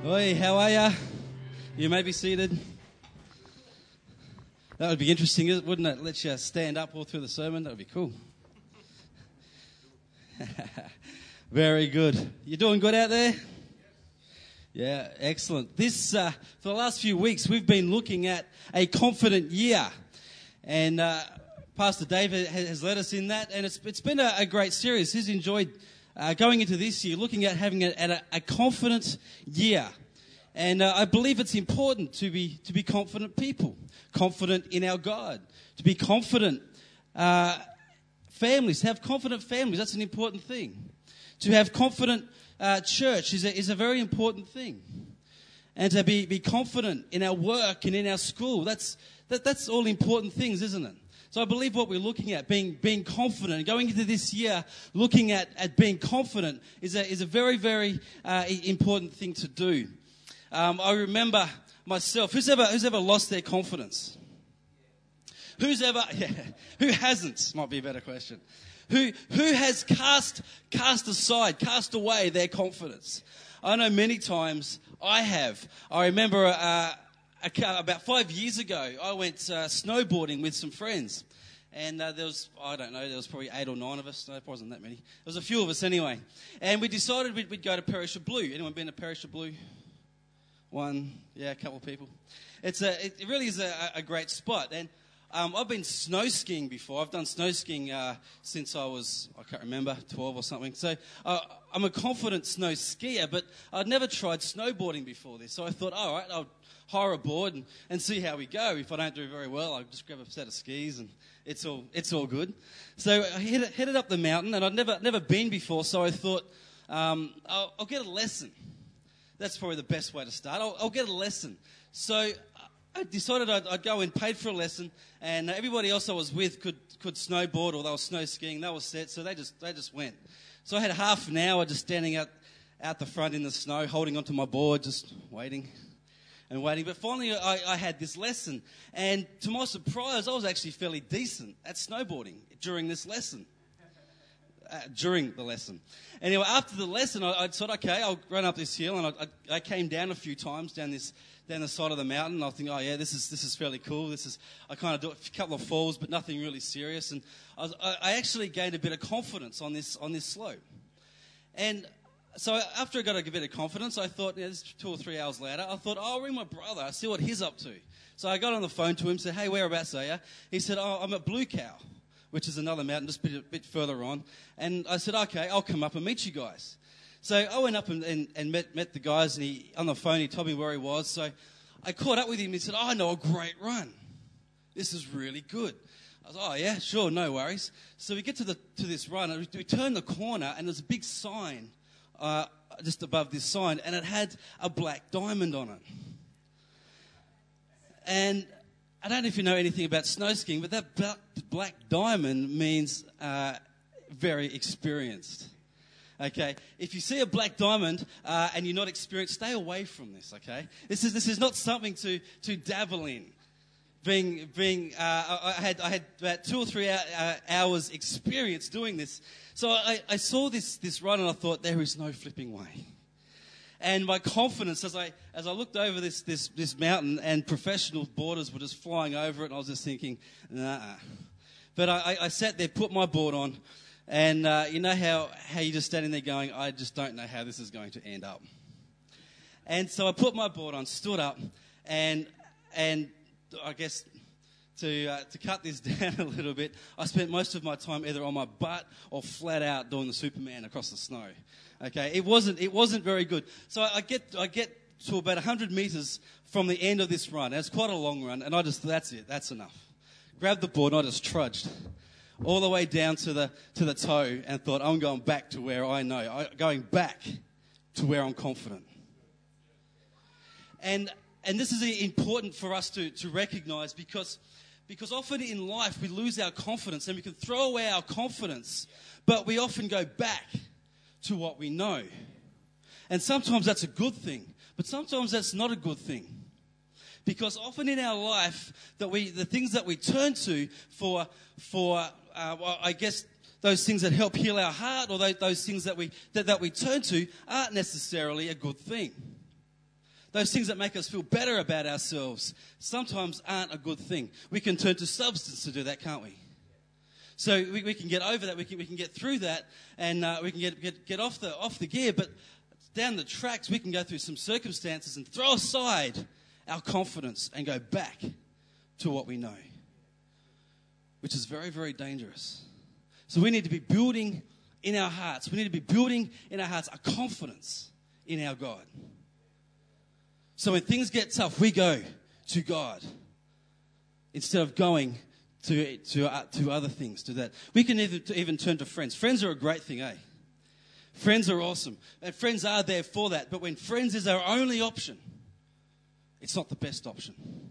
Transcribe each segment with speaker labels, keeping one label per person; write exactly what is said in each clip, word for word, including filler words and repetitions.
Speaker 1: Oi, how are ya? You may be seated. That would be interesting, wouldn't it? Let you stand up all through the sermon. That would be cool. Very good. You doing good out there? Yeah, excellent. This, uh, for the last few weeks, we've been looking at a confident year. And uh, Pastor David has led us in that. And it's, it's been a, a great series. He's enjoyed uh, going into this year, looking at having a, at a, a confident year. And uh, I believe it's important to be to be confident people, confident in our God, to be confident uh, families, to have confident families. That's an important thing. To have confident uh, church is a, is a very important thing. And to be, be confident in our work and in our school, that's that, that's all important things, isn't it? So I believe what we're looking at, being being confident, going into this year, looking at, at being confident is a is a very, very uh, important thing to do. Um, I remember myself. Who's ever who's ever lost their confidence? Who's ever? Yeah, who hasn't? Might be a better question. Who who has cast cast aside, cast away their confidence? I know many times I have. I remember uh, a, about five years ago, I went uh, snowboarding with some friends. And uh, there was, I don't know, there was probably eight or nine of us. No, it wasn't that many. There was a few of us anyway. And we decided we'd, we'd go to Perisher Blue. Anyone been to Perisher Blue? One, yeah, a couple of people. It's a, it really is a, a great spot. And um, I've been snow skiing before. I've done snow skiing uh, since I was, I can't remember, twelve or something. So uh, I'm a confident snow skier, but I'd never tried snowboarding before this. So I thought, all right, I'll hire a board and, and see how we go. If I don't do very well, I'll just grab a set of skis and it's all it's all good. So I headed, headed up the mountain, and I'd never never been before. So I thought, um, I'll, I'll get a lesson. That's probably the best way to start. I'll, I'll get a lesson. So I decided I'd, I'd go and paid for a lesson, and everybody else I was with could, could snowboard, or they were snow skiing. They were set, so they just they just went. So I had half an hour just standing out out the front in the snow, holding onto my board, just waiting and waiting. But finally, I, I had this lesson, and to my surprise, I was actually fairly decent at snowboarding during this lesson. Uh, during the lesson. Anyway, after the lesson, I, I thought, okay, I'll run up this hill, and I, I, I came down a few times down this down the side of the mountain. I think, oh yeah, this is this is fairly cool. This is I kind of do a couple of falls, but nothing really serious. And I, was, I, I actually gained a bit of confidence on this on this slope. And so after I got a bit of confidence, I thought, yeah, this is two or three hours later, I thought, oh, I'll ring my brother. I'll see what he's up to. So I got on the phone to him, said, hey, whereabouts are you? He said, oh, I'm at Blue Cow, which is another mountain just a bit, a bit further on. And I said, okay, I'll come up and meet you guys. So I went up and, and, and met, met the guys, and he on the phone, he told me where he was. So I caught up with him, and he said, oh, I know a great run. This is really good. I was, oh, yeah, sure, no worries. So we get to the to this run, and we, we turn the corner, and there's a big sign uh, just above this sign, and it had a black diamond on it. And I don't know if you know anything about snow skiing, but that black, black diamond means uh, very experienced. Okay, if you see a black diamond uh, and you're not experienced, stay away from this. Okay, this is this is not something to to dabble in. Being being, uh, I had I had about two or three hours experience doing this, so I, I saw this this run and I thought there is no flipping way. And my confidence, as I as I looked over this this this mountain, and professional boarders were just flying over it, and I was just thinking, nah. But I, I sat there, put my board on, and uh, you know how how you're just standing there going, I just don't know how this is going to end up. And so I put my board on, stood up, and and I guess to uh, to cut this down a little bit, I spent most of my time either on my butt or flat out doing the Superman across the snow. Okay, it wasn't it wasn't very good. So I get I get to about one hundred meters from the end of this run. And it's quite a long run, and I just that's it, that's enough. Grabbed the board and I just trudged all the way down to the to the toe, and thought, I'm going back to where I know, I, going back to where I'm confident. And and this is important for us to to recognize, because because often in life we lose our confidence, and we can throw away our confidence, but we often go back to what we know. And sometimes that's a good thing, but sometimes that's not a good thing. Because often in our life, that we the things that we turn to for for uh, well, I guess those things that help heal our heart, or those, those things that we that, that we turn to, aren't necessarily a good thing. those things that make us feel better about ourselves sometimes aren't a good thing. We can turn to substance to do that, can't we? So we, we can get over that, we can, we can get through that, and uh, we can get, get, get off the off the gear, but down the tracks we can go through some circumstances and throw aside our confidence and go back to what we know, which is very, very dangerous. So we need to be building in our hearts, we need to be building in our hearts a confidence in our God. So when things get tough, we go to God instead of going to to uh, to other things, to that. We can even, to even turn to friends. Friends are a great thing, eh? Friends are awesome. And friends are there for that. But when friends is our only option, it's not the best option.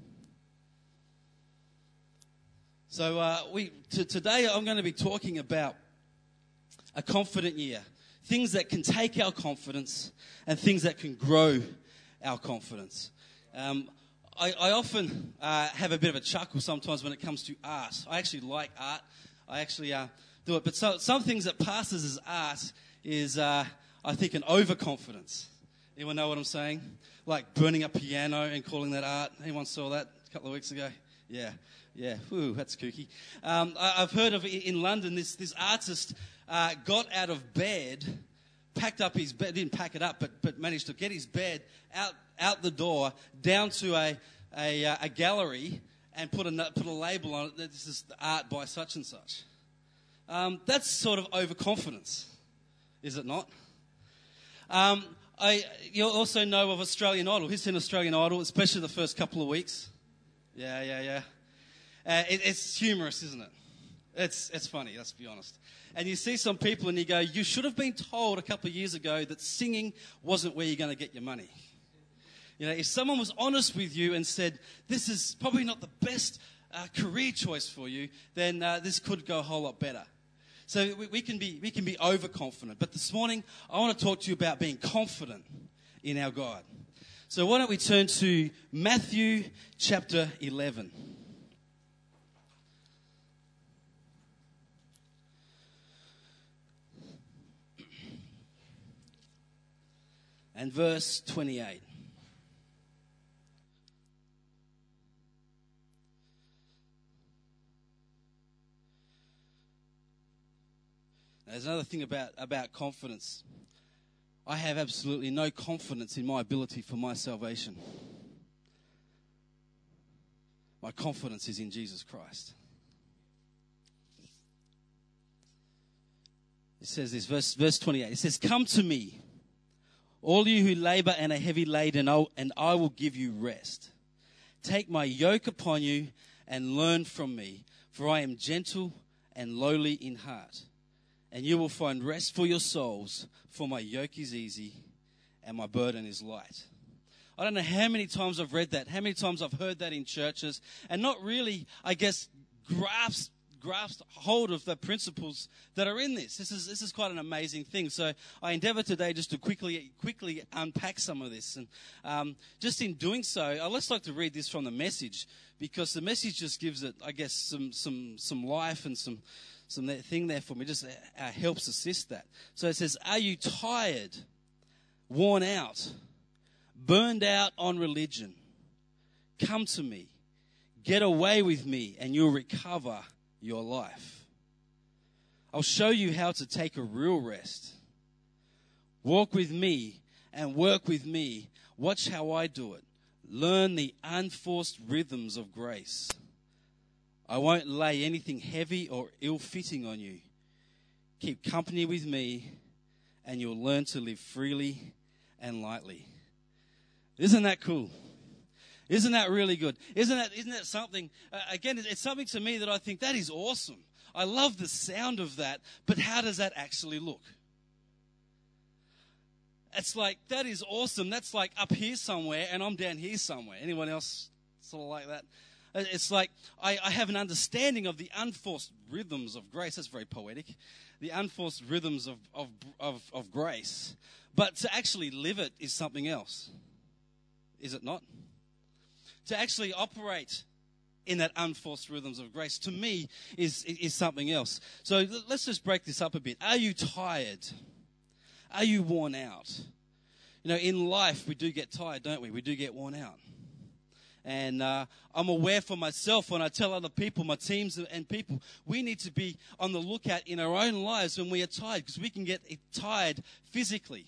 Speaker 1: So uh, we to, today I'm going to be talking about a confident year. Things that can take our confidence and things that can grow our confidence. Um, I, I often uh, have a bit of a chuckle sometimes when it comes to art. I actually like art. I actually uh, do it. But so, some things that passes as art is, uh, I think, an overconfidence. Anyone know what I'm saying? Like burning a piano and calling that art. Anyone saw that a couple of weeks ago? Yeah, yeah. Ooh, that's kooky. Um, I, I've heard of in London this this artist uh, got out of bed, packed up his bed, didn't pack it up, but but managed to get his bed out out the door down to a a, a gallery and put a put a label on it that this is the art by such and such. Um, that's sort of overconfidence, is it not? Um, I you also know of Australian Idol. Who's seen Australian Idol, especially the first couple of weeks? Yeah, yeah, yeah. Uh, it, it's humorous, isn't it? It's it's funny, let's be honest. And you see some people and you go, you should have been told a couple of years ago that singing wasn't where you're going to get your money. You know, if someone was honest with you and said, this is probably not the best uh, career choice for you, then uh, this could go a whole lot better. So we, we can be we can be overconfident. But this morning, I want to talk to you about being confident in our God. So why don't we turn to Matthew chapter eleven. And verse twenty-eight. Now, there's another thing about, about confidence. I have absolutely no confidence in my ability for my salvation. My confidence is in Jesus Christ. It says this, verse, verse twenty-eight. It says, "Come to me, all you who labor and are heavy laden, and I will give you rest. Take my yoke upon you and learn from me, for I am gentle and lowly in heart. And you will find rest for your souls, for my yoke is easy and my burden is light." I don't know how many times I've read that, how many times I've heard that in churches, and not really, I guess, grasped grasped hold of the principles that are in this. This is this is quite an amazing thing. So I endeavour today just to quickly quickly unpack some of this. And um, just in doing so, I'd just like to read this from the Message, because the Message just gives it, I guess, some some some life and some some thing there for me. Just uh, helps assist that. So it says, "Are you tired, worn out, burned out on religion? Come to me. Get away with me and you'll recover your life. I'll show you how to take a real rest. Walk with me and work with me. Watch how I do it. Learn the unforced rhythms of grace. I won't lay anything heavy or ill-fitting on you. Keep company with me and you'll learn to live freely and lightly." Isn't that cool? Isn't that really good? Isn't that, isn't that something, uh, again, it's something to me that I think that is awesome. I love the sound of that, but how does that actually look? It's like, that is awesome. That's like up here somewhere and I'm down here somewhere. Anyone else sort of like that? It's like I, I have an understanding of the unforced rhythms of grace. That's very poetic. The unforced rhythms of, of, of, of grace. But to actually live it is something else. Is it not? To actually operate in that unforced rhythms of grace, to me, is, is something else. So let's just break this up a bit. Are you tired? Are you worn out? You know, in life, we do get tired, don't we? We do get worn out. And uh, I'm aware for myself when I tell other people, my teams and people, we need to be on the lookout in our own lives when we are tired, because we can get tired physically.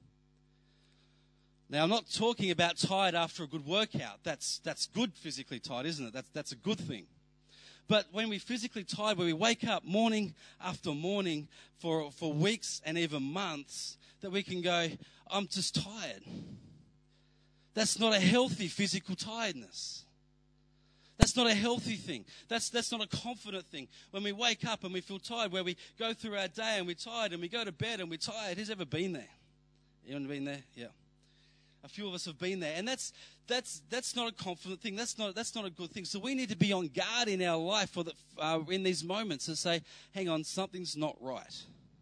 Speaker 1: Now, I'm not talking about tired after a good workout. That's that's good physically tired, isn't it? That's, that's a good thing. But when we're physically tired, when we wake up morning after morning for, for weeks and even months, that we can go, I'm just tired. That's not a healthy physical tiredness. That's not a healthy thing. That's that's not a confident thing. When we wake up and we feel tired, where we go through our day and we're tired and we go to bed and we're tired. Who's ever been there? Anyone been there? Yeah. A few of us have been there. And that's that's that's not a confident thing. That's not that's not a good thing. So we need to be on guard in our life for the, uh, in these moments and say, hang on, something's not right.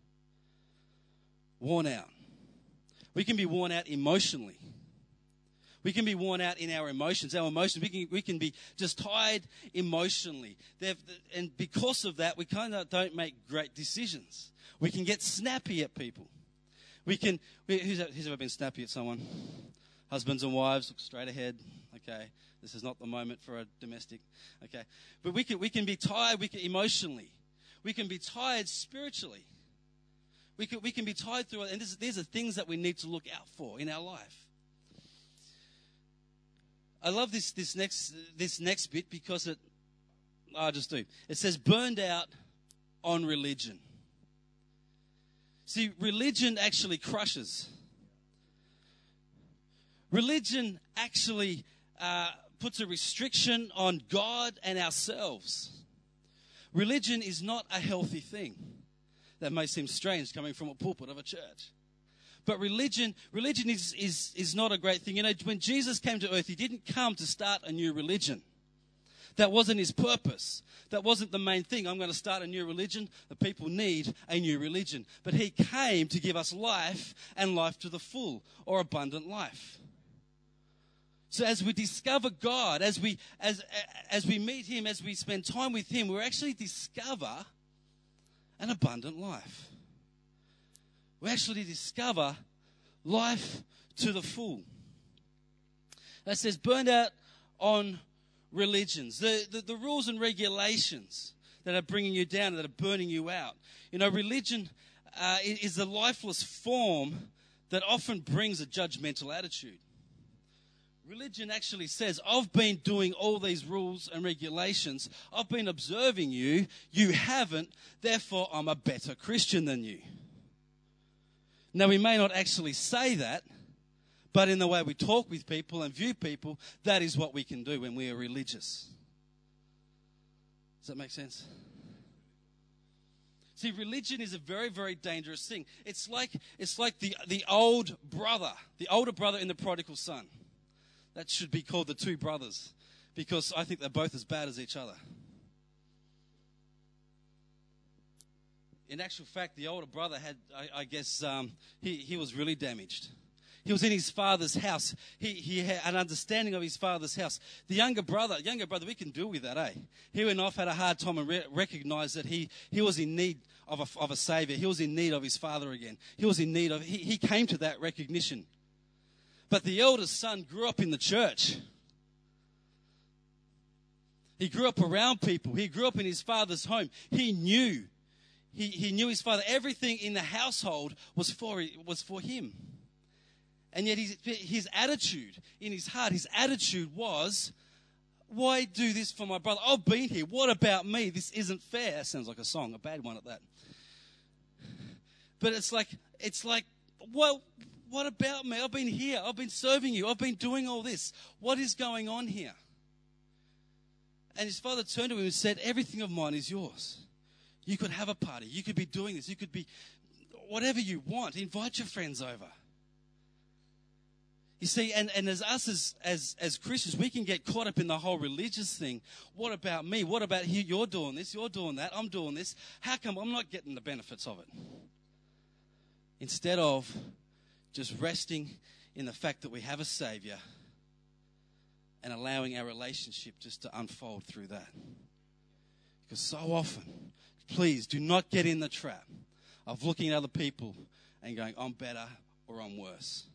Speaker 1: Worn out. We can be worn out emotionally. We can be worn out in our emotions. Our emotions, we can, we can be just tired emotionally. They've, and because of that, we kind of don't make great decisions. We can get snappy at people. We can, we, who's, who's ever been snappy at someone? Husbands and wives, look straight ahead. Okay, this is not the moment for a domestic. Okay, but we can, we can be tired we can, emotionally. We can be tired spiritually. We can, we can be tired through it. And this, these are things that we need to look out for in our life. I love this this next this next bit because it, I just do. It says, burned out on religion. See, religion actually crushes. Religion actually uh, puts a restriction on God and ourselves. Religion is not a healthy thing. That may seem strange coming from a pulpit of a church. But religion, religion is, is, is not a great thing. You know, when Jesus came to earth, he didn't come to start a new religion. That wasn't his purpose. That wasn't the main thing. I'm going to start a new religion. The people need a new religion. But he came to give us life, and life to the full, or abundant life. So as we discover God, as we as as we meet him, as we spend time with him, we actually discover an abundant life. We actually discover life to the full. That says, burned out on religions. The, the, the rules and regulations that are bringing you down, that are burning you out. You know, religion uh, is a lifeless form that often brings a judgmental attitude. Religion actually says, I've been doing all these rules and regulations. I've been observing you. You haven't. Therefore, I'm a better Christian than you. Now, we may not actually say that, but in the way we talk with people and view people, that is what we can do when we are religious. Does that make sense? See, religion is a very, very dangerous thing. It's like it's like the, the old brother, the older brother in the prodigal son. That should be called the two brothers, because I think they're both as bad as each other. In actual fact, the older brother had, I, I guess, um, he, he was really damaged. He was in his father's house. He, he had an understanding of his father's house. The younger brother, younger brother, we can deal with that, eh? He went off, had a hard time, and re- recognized that he, he was in need of a, of a savior. He was in need of his father again. He was in need of, he, he came to that recognition. But the eldest son grew up in the church. He grew up around people. He grew up in his father's home. He knew. He, he knew his father. Everything in the household was for, was for him. And yet his, his attitude, in his heart, his attitude was, why do this for my brother? I've been here. What about me? This isn't fair. That sounds like a song, a bad one at that. But it's like, it's like, well, what about me? I've been here. I've been serving you. I've been doing all this. What is going on here? And his father turned to him and said, everything of mine is yours. You could have a party. You could be doing this. You could be whatever you want. Invite your friends over. You see, and, and as us as, as, as Christians, we can get caught up in the whole religious thing. What about me? What about you? You're doing this. You're doing that. I'm doing this. How come I'm not getting the benefits of it? Instead of just resting in the fact that we have a Savior and allowing our relationship just to unfold through that. Because so often, please do not get in the trap of looking at other people and going, I'm better or I'm worse.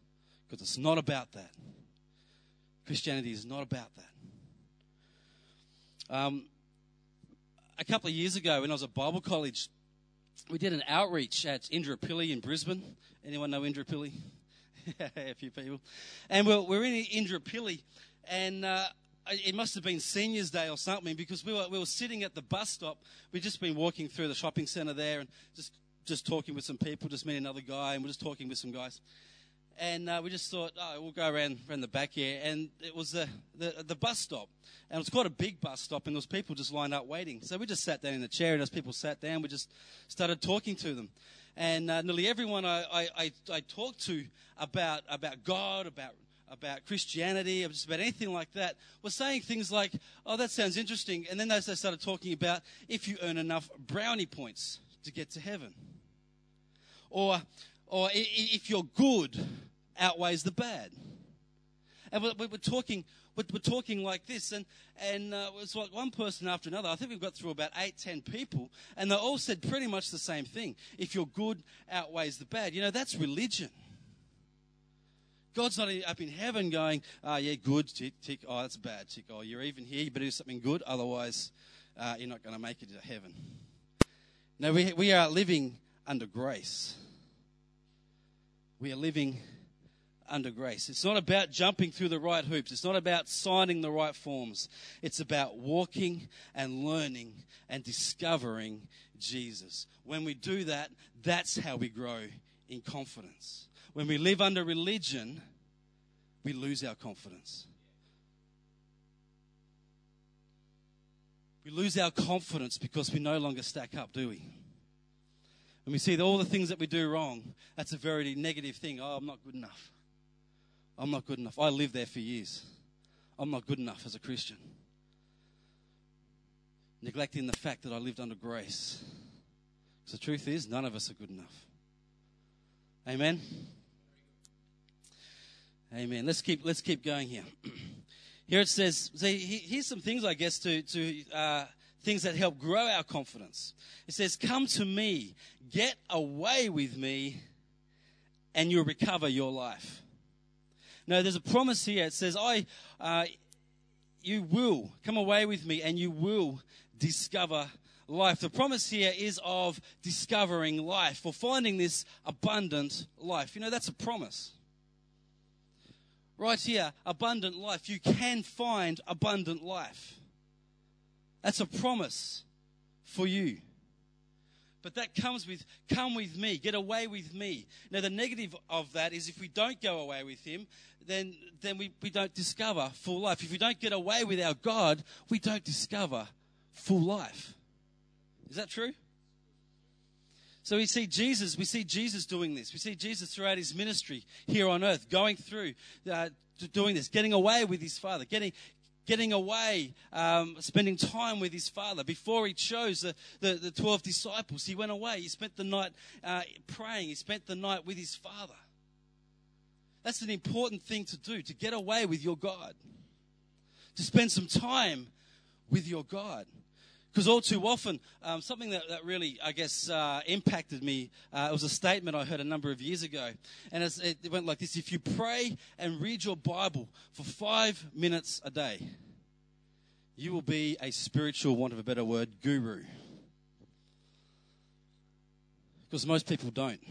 Speaker 1: Because it's not about that. Christianity is not about that. Um, a couple of years ago when I was at Bible college, we did an outreach at Indooroopilly in Brisbane. Anyone know Indooroopilly? A few people. And we're, we're in Indooroopilly, and uh, it must have been Seniors Day or something, because we were we were sitting at the bus stop. We'd just been walking through the shopping centre there and just, just talking with some people, just me and another guy, and we're just talking with some guys. And uh, we just thought, oh, we'll go around, around the back here. And it was the, the the bus stop. And it was quite a big bus stop, and there was people just lined up waiting. So we just sat down in the chair, and as people sat down, we just started talking to them. And uh, nearly everyone I, I, I, I talked to about about God, about about Christianity, or just about anything like that, was saying things like, oh, that sounds interesting. And then they started talking about if you earn enough brownie points to get to heaven. Or, or if you're good outweighs the bad. And we're, we're talking we're, we're talking like this, and and uh, it's like one person after another. I think we've got through about eight, ten people, and they all said pretty much the same thing. If your good outweighs the bad, you know, that's religion. God's not up in heaven going, oh, yeah, good, tick, tick, oh, that's bad, tick, oh, you're even here, you better do something good, otherwise uh, you're not going to make it to heaven. No, we we are living under grace. We are living under grace. It's not about jumping through the right hoops. It's not about signing the right forms. It's about walking and learning and discovering Jesus. When we do that, that's how we grow in confidence. When we live under religion, we lose our confidence. We lose our confidence because we no longer stack up, do we? When we see all the things that we do wrong, that's a very negative thing. Oh, I'm not good enough. I'm not good enough. I lived there for years. I'm not good enough as a Christian. Neglecting the fact that I lived under grace. Because the truth is, none of us are good enough. Amen? Amen. Let's keep let's keep going here. Here it says, see, here's some things, I guess, to, to uh, things that help grow our confidence. It says, come to me, get away with me, and you'll recover your life. No, there's a promise here. It says, I, uh, you will come away with me and you will discover life. The promise here is of discovering life or finding this abundant life. You know, that's a promise. Right here, abundant life. You can find abundant life. That's a promise for you. But that comes with, come with me, get away with me. Now, the negative of that is if we don't go away with him, then, then we, we don't discover full life. If we don't get away with our God, we don't discover full life. Is that true? So we see Jesus, we see Jesus doing this. We see Jesus throughout his ministry here on earth, going through, uh, doing this, getting away with his Father, getting getting away, um, spending time with his Father. Before he chose the, the, the twelve disciples, he went away. He spent the night uh, praying. He spent the night with his Father. That's an important thing to do, to get away with your God, to spend some time with your God. Because all too often, um, something that, that really, I guess, uh, impacted me, uh, it was a statement I heard a number of years ago. And it's, it went like this: if you pray and read your Bible for five minutes a day, you will be a spiritual, want of a better word, guru. Because most people don't.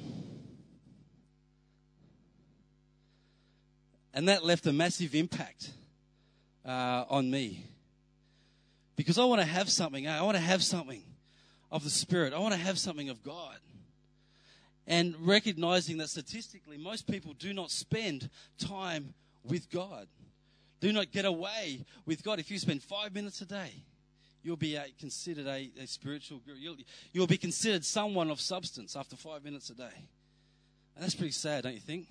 Speaker 1: And that left a massive impact uh, on me. Because I want to have something. I want to have something of the Spirit. I want to have something of God. And recognizing that statistically, most people do not spend time with God. Do not get away with God. If you spend five minutes a day, you'll be a, considered a, a spiritual guru. You'll, you'll be considered someone of substance after five minutes a day. And that's pretty sad, don't you think?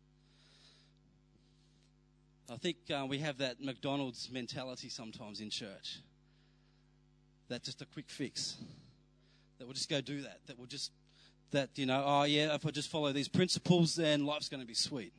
Speaker 1: I think uh, we have that McDonald's mentality sometimes in church. That's just a quick fix. That we'll just go do that. That we'll just, that, you know, oh yeah, if I just follow these principles, then life's going to be sweet.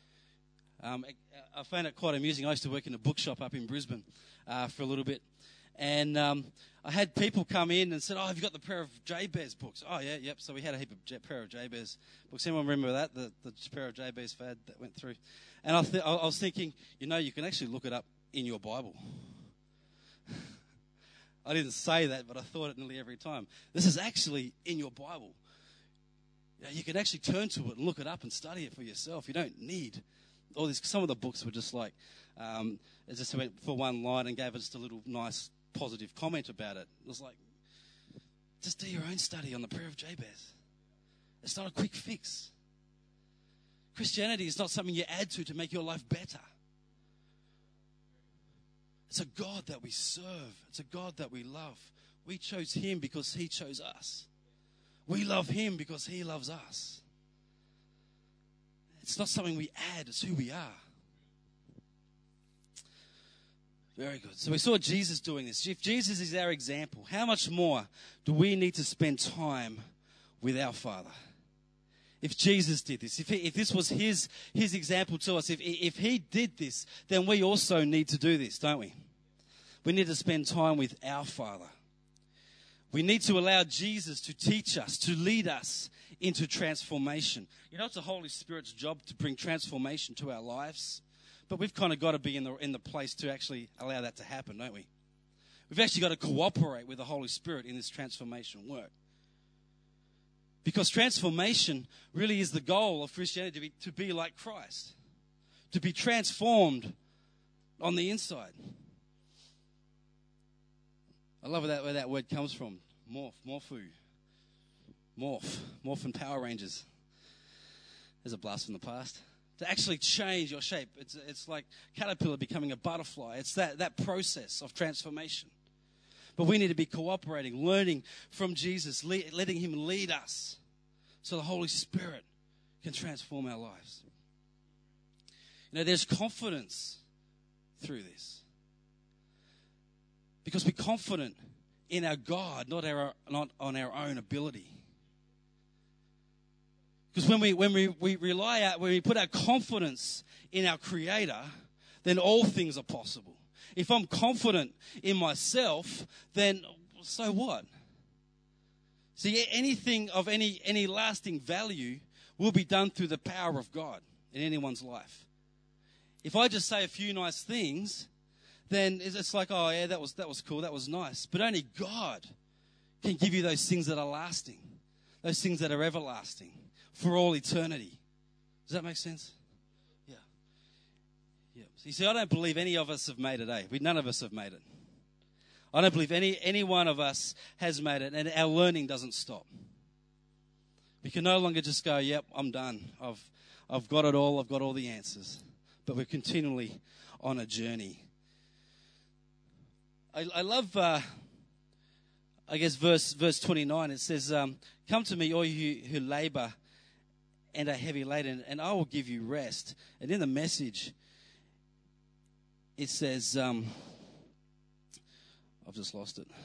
Speaker 1: Um, I, I found it quite amusing. I used to work in a bookshop up in Brisbane uh, for a little bit. And um, I had people come in and said, oh, have you got the Prayer of Jabez books? Oh, yeah, yep. So we had a heap of J- Prayer of Jabez books. Anyone remember that, the, the Prayer of Jabez fad that went through? And I, th- I was thinking, you know, you can actually look it up in your Bible. I didn't say that, but I thought it nearly every time. This is actually in your Bible. You know, you can actually turn to it and look it up and study it for yourself. You don't need all this. Some of the books were just like, um, it just went for one line and gave us just a little nice positive comment about it. It was like, just do your own study on the Prayer of Jabez. It's not a quick fix. Christianity is not something you add to to make your life better. It's a God that we serve. It's a God that we love. We chose him because he chose us. We love him because he loves us. It's not something we add, it's who we are. Very good. So we saw Jesus doing this. If Jesus is our example, how much more do we need to spend time with our Father? If Jesus did this, if, he, if this was his, his example to us, if, if he did this, then we also need to do this, don't we? We need to spend time with our Father. We need to allow Jesus to teach us, to lead us into transformation. You know, it's the Holy Spirit's job to bring transformation to our lives. But we've kind of got to be in the in the place to actually allow that to happen, don't we? We've actually got to cooperate with the Holy Spirit in this transformation work. Because transformation really is the goal of Christianity, to be, to be like Christ. To be transformed on the inside. I love where that, where that word comes from. Morph, morphu. Morph. Morph and Power Rangers. There's a blast from the past. To actually change your shape. It's it's like caterpillar becoming a butterfly. It's that, that process of transformation. But we need to be cooperating, learning from Jesus, le- letting him lead us so the Holy Spirit can transform our lives. You know, there's confidence through this. Because we're confident in our God, not our not on our own ability. Because when we when we, we rely out, when we put our confidence in our Creator, then all things are possible. If I'm confident in myself, then so what? See, anything of any any lasting value will be done through the power of God in anyone's life. If I just say a few nice things, then it's like, oh yeah, that was that was cool, that was nice. But only God can give you those things that are lasting, those things that are everlasting, for all eternity. Does that make sense? Yeah. Yeah. So you see, I don't believe any of us have made it, eh? We, none of us have made it. I don't believe any, any one of us has made it, and our learning doesn't stop. We can no longer just go, yep, I'm done. I've, I've got it all. I've got all the answers. But we're continually on a journey. I, I love, uh, I guess, verse verse twenty-nine. It says, um, come to me, all you who labor and are heavy laden, and I will give you rest. And in the Message, it says, um, I've just lost it.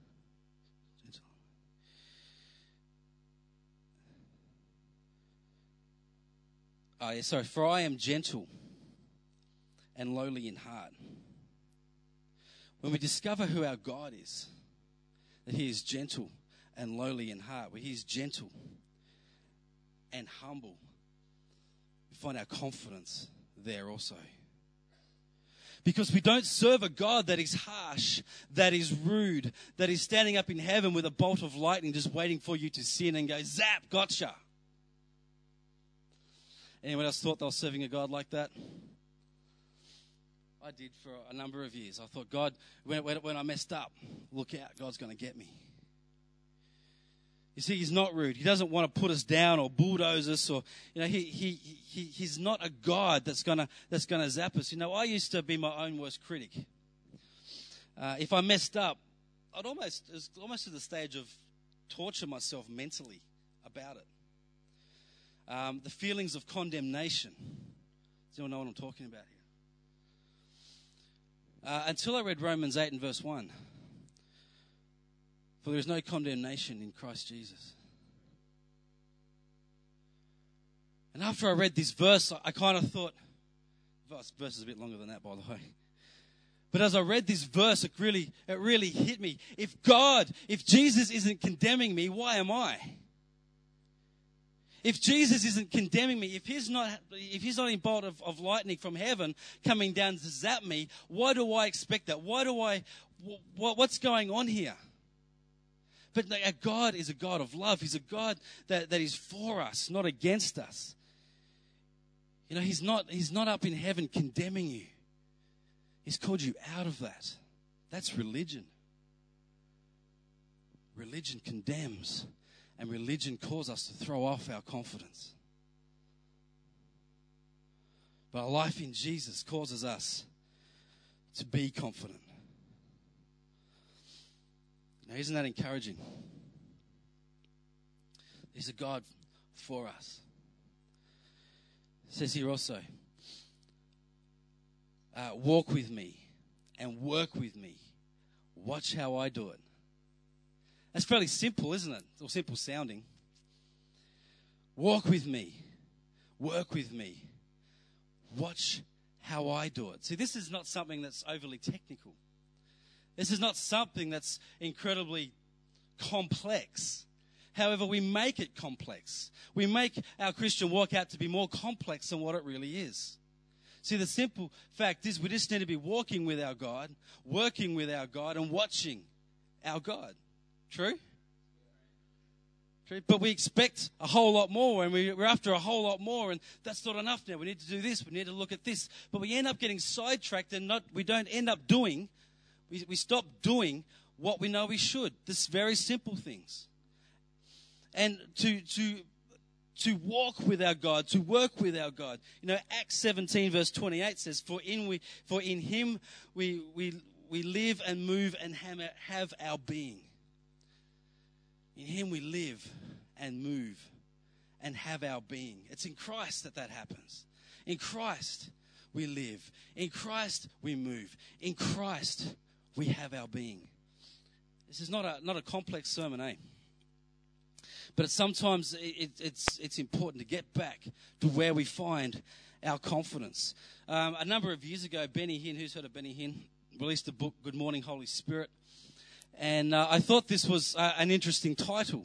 Speaker 1: Oh, yeah, sorry. For I am gentle and lowly in heart. When we discover who our God is, that he is gentle and lowly in heart, where he is gentle and humble, we find our confidence there also. Because we don't serve a God that is harsh, that is rude, that is standing up in heaven with a bolt of lightning just waiting for you to sin and go, zap, gotcha. Anyone else thought they were serving a God like that? I did for a number of years. I thought, God, when, when, when I messed up, look out, God's going to get me. You see, he's not rude. He doesn't want to put us down or bulldoze us, or you know, he he, he he's not a God that's gonna that's gonna zap us. You know, I used to be my own worst critic. Uh, if I messed up, I'd almost it was almost to the stage of torture myself mentally about it. Um, the feelings of condemnation. Does anyone know what I'm talking about here? Uh, until I read Romans eight and verse one. For there is no condemnation in Christ Jesus. And after I read this verse, I kind of thought, this verse is a bit longer than that, by the way. But as I read this verse, it really, it really hit me. If God, if Jesus isn't condemning me, why am I? If Jesus isn't condemning me, if he's not, if he's not in bolt of, of lightning from heaven coming down to zap me, why do I expect that? Why do I, what, what's going on here? But our God is a God of love. He's a God that, that is for us, not against us. You know, he's not, he's not up in heaven condemning you. He's called you out of that. That's religion. Religion condemns. And religion causes us to throw off our confidence. But a life in Jesus causes us to be confident. Now, isn't that encouraging? He's a God for us. It says here also, uh, walk with me and work with me. Watch how I do it. That's fairly simple, isn't it? Or simple sounding. Walk with me. Work with me. Watch how I do it. See, this is not something that's overly technical. This is not something that's incredibly complex. However, we make it complex. We make our Christian walk out to be more complex than what it really is. See, the simple fact is we just need to be walking with our God, working with our God, and watching our God. True? True? But we expect a whole lot more, and we're after a whole lot more, and that's not enough now. We need to do this. We need to look at this. But we end up getting sidetracked, and not we don't end up doing, we, we stop doing what we know we should. This very simple things. And to to to walk with our God, to work with our God. You know, Acts seventeen verse twenty-eight says, "For in we for in Him we we we live and move and have, have our being." In Him we live and move and have our being. It's in Christ that that happens. In Christ we live. In Christ we move. In Christ we have our being. This is not a not a complex sermon, eh? But it's sometimes it, it's it's important to get back to where we find our confidence. Um, a number of years ago, Benny Hinn, who's heard of Benny Hinn, released a book, Good Morning, Holy Spirit. And uh, I thought this was uh, an interesting title.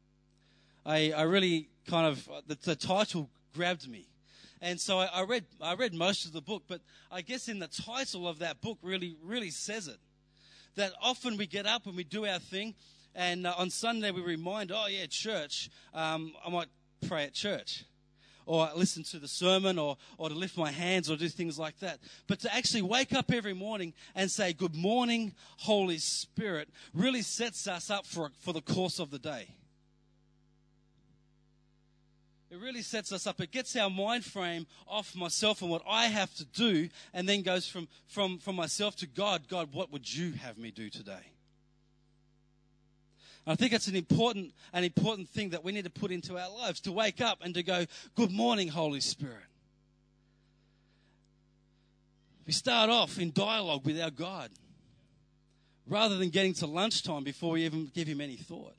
Speaker 1: I, I really kind of, the, the title grabbed me. And so I, I read I read most of the book, but I guess in the title of that book really, really says it. That often we get up and we do our thing, and uh, on Sunday we remind, oh yeah, church, um, I might pray at church. Or listen to the sermon, or, or to lift my hands, or do things like that. But to actually wake up every morning and say, "Good morning, Holy Spirit," really sets us up for, for the course of the day. It really sets us up. It gets our mind frame off myself and what I have to do, and then goes from, from, from myself to God. God, what would you have me do today? I think it's an important, an important thing that we need to put into our lives, to wake up and to go, "Good morning, Holy Spirit." We start off in dialogue with our God, rather than getting to lunchtime before we even give Him any thought.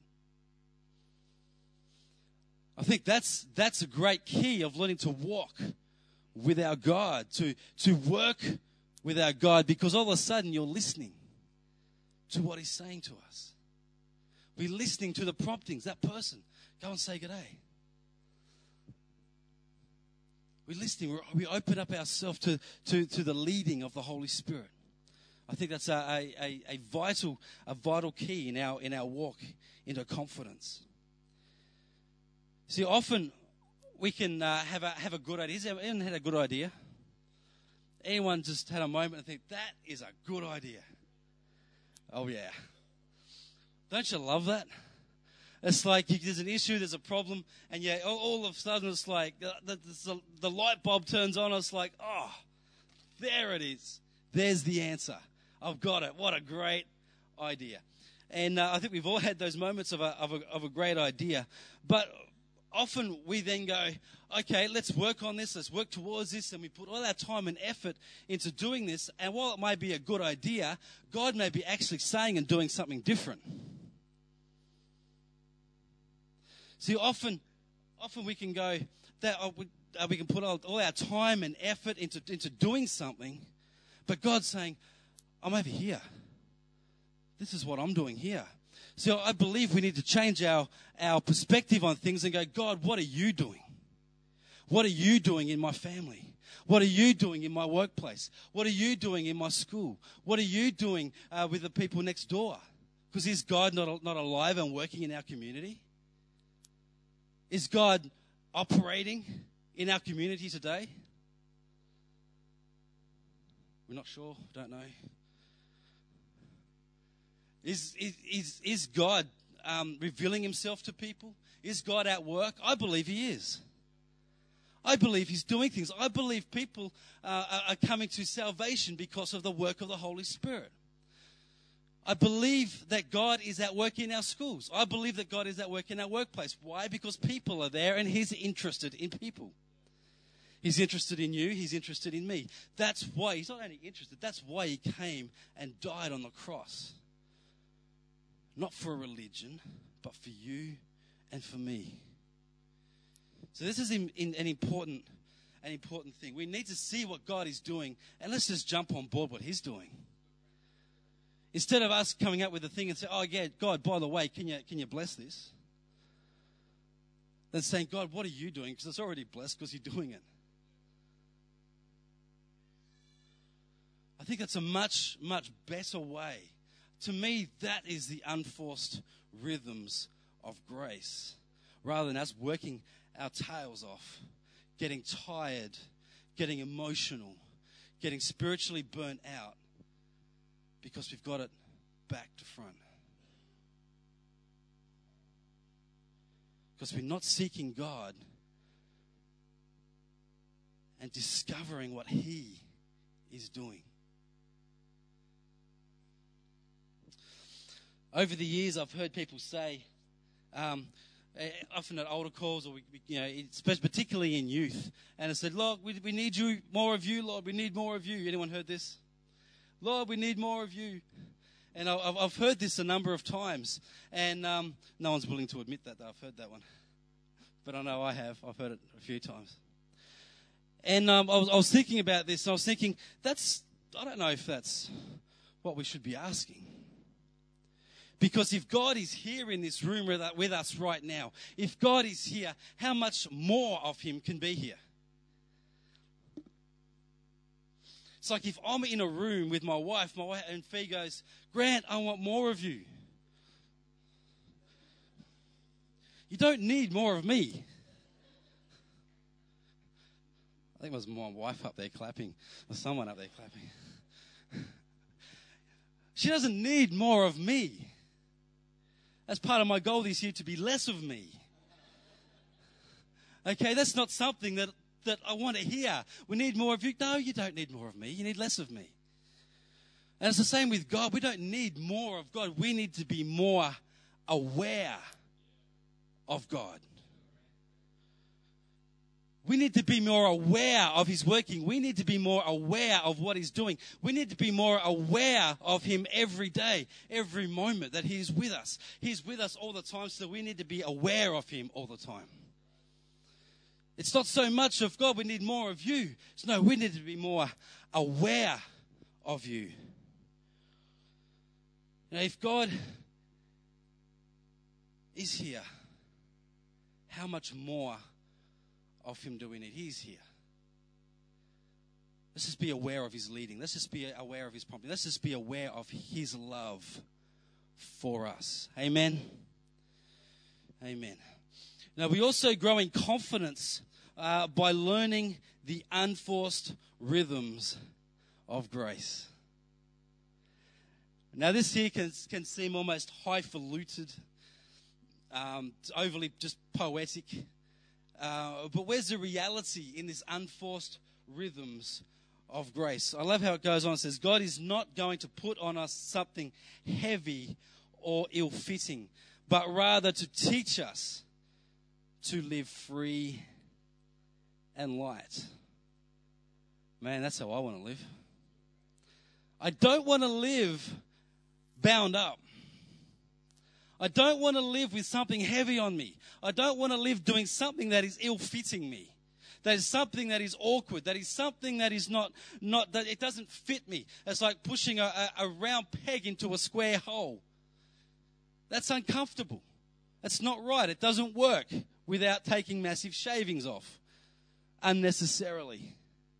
Speaker 1: I think that's that's a great key of learning to walk with our God, to, to work with our God, because all of a sudden you're listening to what He's saying to us. We're listening to the promptings. That person, go and say good day. We're listening. We open up ourselves to, to, to the leading of the Holy Spirit. I think that's a, a, a vital a vital key in our in our walk into confidence. See, often we can uh, have a have a good idea. Has anyone had a good idea? Anyone just had a moment and think, that is a good idea? Oh yeah. Don't you love that? It's like you, there's an issue, there's a problem, and yeah, all, all of a sudden it's like the, the, the light bulb turns on. It's like, oh, there it is. There's the answer. I've got it. What a great idea. And uh, I think we've all had those moments of a, of a of a great idea. But often we then go, okay, let's work on this. Let's work towards this. And we put all our time and effort into doing this. And while it may be a good idea, God may be actually saying and doing something different. See, often, often we can go that oh, we, uh, we can put all, all our time and effort into into doing something, but God's saying, I'm over here. This is what I'm doing here. So I believe we need to change our, our perspective on things and go, God, what are you doing? What are you doing in my family? What are you doing in my workplace? What are you doing in my school? What are you doing uh, with the people next door? Because is God not, not alive and working in our community? Is God operating in our community today? We're not sure, don't know. Is, is, is, is God um, revealing himself to people? Is God at work? I believe he is. I believe he's doing things. I believe people uh, are coming to salvation because of the work of the Holy Spirit. I believe that God is at work in our schools. I believe that God is at work in our workplace. Why? Because people are there and he's interested in people. He's interested in you. He's interested in me. That's why he's not only interested, that's why he came and died on the cross. Not for a religion, but for you and for me. So this is in, in, an important, an important thing. We need to see what God is doing, and let's just jump on board what he's doing. Instead of us coming up with a thing and say, oh yeah, God, by the way, can you, can you bless this? Then saying, God, what are you doing? Because it's already blessed because you're doing it. I think that's a much, much better way. To me, that is the unforced rhythms of grace. Rather than us working our tails off, getting tired, getting emotional, getting spiritually burnt out because we've got it back to front. Because we're not seeking God and discovering what he is doing. Over the years, I've heard people say, um, often at altar calls, or we, you know, especially particularly in youth, and I said, Lord, we, we need you, more of you, Lord, we need more of you. Anyone heard this? Lord, we need more of you. And I've, I've heard this a number of times, and um, no one's willing to admit that, though. I've heard that one. But I know I have. I've heard it a few times. And um, I, was, I was thinking about this, and I was thinking, that's, I don't know if that's what we should be asking. Because if God is here in this room with us right now, if God is here, how much more of him can be here? It's like if I'm in a room with my wife, my wife and Fee goes, Grant, I want more of you. You don't need more of me. I think it was my wife up there clapping, or someone up there clapping. She doesn't need more of me. That's part of my goal this year, to be less of me. Okay, that's not something that, that I want to hear. We need more of you. No, you don't need more of me. You need less of me. And it's the same with God. We don't need more of God. We need to be more aware of God. We need to be more aware of his working. We need to be more aware of what he's doing. We need to be more aware of him every day, every moment that he is with us. He's with us all the time, so we need to be aware of him all the time. It's not so much of God, we need more of you. So no, we need to be more aware of you. Now, if God is here, how much more of him do we need? He's here. Let's just be aware of his leading. Let's just be aware of his prompting. Let's just be aware of his love for us. Amen. Amen. Now, we also grow in confidence uh, by learning the unforced rhythms of grace. Now, this here can, can seem almost highfalutin, um, overly just poetic. Uh, but where's the reality in this unforced rhythms of grace? I love how it goes on. It says, God is not going to put on us something heavy or ill-fitting, but rather to teach us to live free and light. Man, that's how I want to live. I don't want to live bound up. I don't want to live with something heavy on me. I don't want to live doing something that is ill-fitting me, That is something that is awkward. That is something that is not, not that it doesn't fit me. It's like pushing a, a, a round peg into a square hole. That's uncomfortable. That's not right. It doesn't work without taking massive shavings off unnecessarily.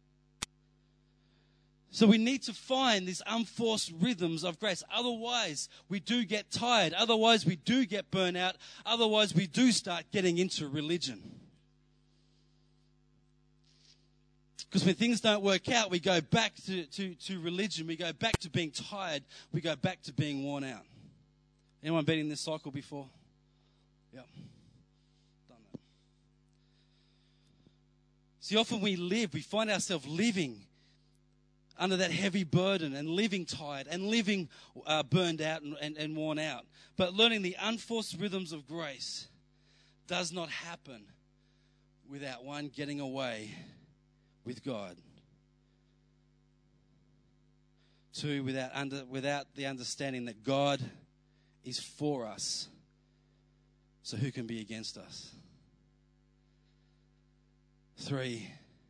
Speaker 1: So we need to find these unforced rhythms of grace. Otherwise, we do get tired. Otherwise, we do get burnt out. Otherwise, we do start getting into religion. Because when things don't work out, we go back to, to, to religion. We go back to being tired. We go back to being worn out. Anyone been in this cycle before? Yep. Done that. See, often we live, we find ourselves living under that heavy burden and living tired and living uh, burned out and, and, and worn out. But learning the unforced rhythms of grace does not happen without one getting away with God. Two, without under, without the understanding that God is for us. So who can be against us? Three,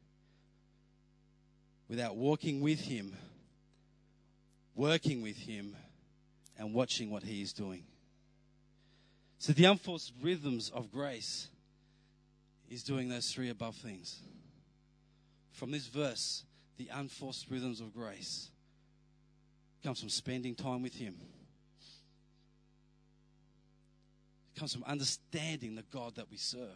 Speaker 1: without walking with him, working with him, and watching what he is doing. So the unforced rhythms of grace is doing those three above things. From this verse, the unforced rhythms of grace comes from spending time with him. It comes from understanding the God that we serve.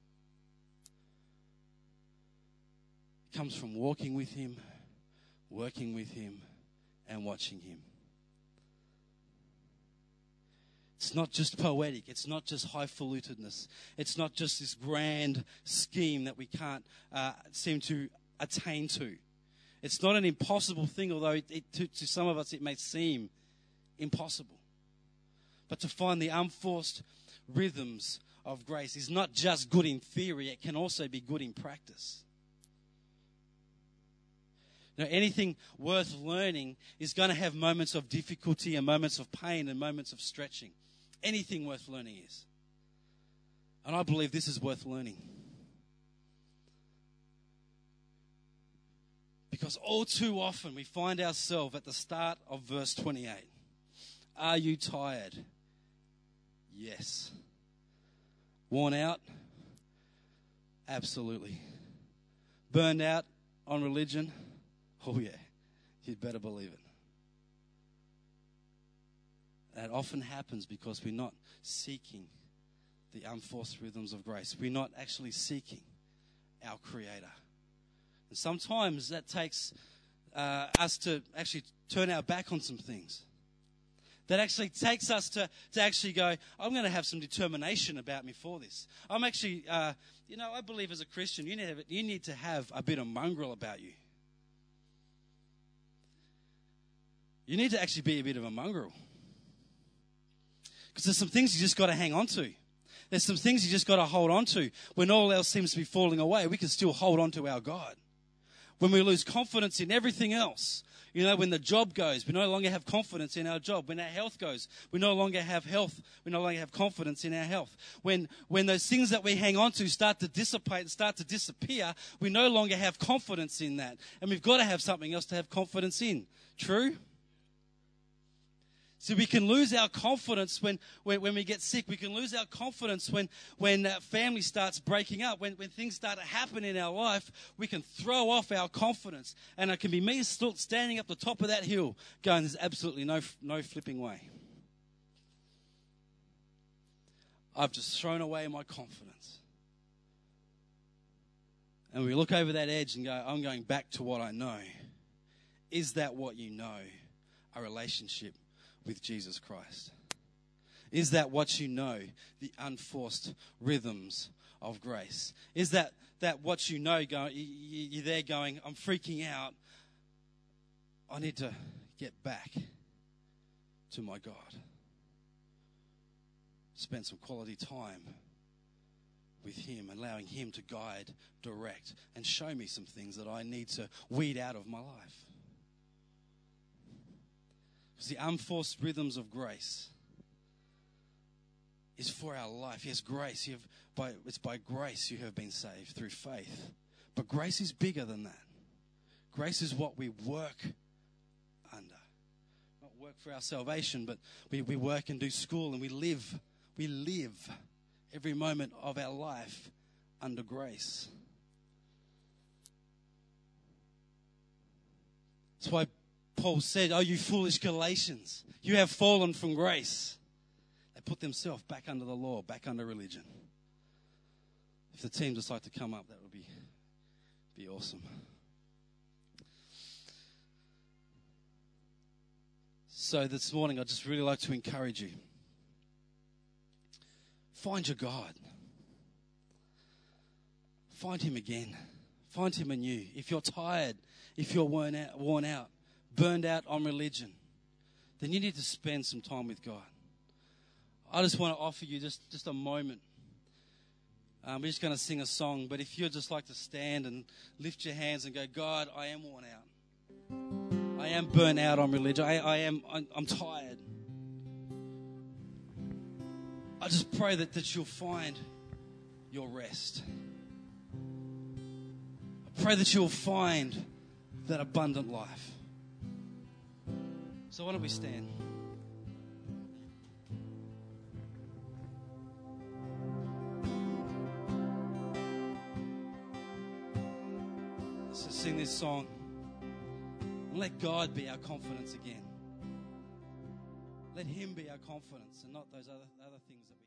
Speaker 1: It comes from walking with him, working with him, and watching him. It's not just poetic. It's not just highfalutedness. It's not just this grand scheme that we can't uh, seem to attain to. It's not an impossible thing, although it, it, to, to some of us it may seem impossible. But to find the unforced rhythms of grace is not just good in theory, it can also be good in practice. You know, anything worth learning is going to have moments of difficulty and moments of pain and moments of stretching. Anything worth learning is. And I believe this is worth learning. Because all too often we find ourselves at the start of verse twenty-eight. Are you tired? Yes. Worn out? Absolutely. Burned out on religion? Oh yeah, you'd better believe it. That often happens because we're not seeking the unforced rhythms of grace. We're not actually seeking our Creator. And sometimes that takes uh, us to actually turn our back on some things. That actually takes us to, to actually go, I'm going to have some determination about me for this. I'm actually, uh, you know, I believe as a Christian, you need, to have, you need to have a bit of mongrel about you. You need to actually be a bit of a mongrel. Because there's some things you just got to hang on to. There's some things you just got to hold on to. When all else seems to be falling away, we can still hold on to our God. When we lose confidence in everything else, you know, when the job goes, we no longer have confidence in our job. When our health goes, we no longer have health. We no longer have confidence in our health. When when those things that we hang on to start to dissipate and start to disappear, we no longer have confidence in that. And we've got to have something else to have confidence in. True? So we can lose our confidence when, when, when we get sick. We can lose our confidence when, when uh, family starts breaking up. When, when things start to happen in our life, we can throw off our confidence. And it can be me still standing up the top of that hill going, there's absolutely no, no flipping way. I've just thrown away my confidence. And we look over that edge and go, I'm going back to what I know. Is that what you know? A relationship with Jesus Christ? Is that what you know? The unforced rhythms of grace. Is that, that what you know? Going, you're there going, I'm freaking out. I need to get back to my God. Spend some quality time with him, allowing him to guide, direct, and show me some things that I need to weed out of my life. Because the unforced rhythms of grace is for our life. Yes, grace. You have, by, it's by grace you have been saved through faith. But grace is bigger than that. Grace is what we work under. Not work for our salvation, but we, we work and do school and we live. We live every moment of our life under grace. That's why Paul said, "Oh, you foolish Galatians, you have fallen from grace." They put themselves back under the law, back under religion. If the team just like to come up, that would be, be awesome. So this morning, I'd just really like to encourage you. Find your God. Find Him again. Find Him anew. If you're tired, if you're worn out, worn out, burned out on religion, then you need to spend some time with God. I just want to offer you just, just a moment. Um, we're just going to sing a song, but if you'd just like to stand and lift your hands and go, "God, I am worn out. I am burnt out on religion. I, I am, I'm, I'm tired." I just pray that, that you'll find your rest. I pray that you'll find that abundant life. So why don't we stand? Let's just sing this song and let God be our confidence again. Let Him be our confidence and not those other, other things that we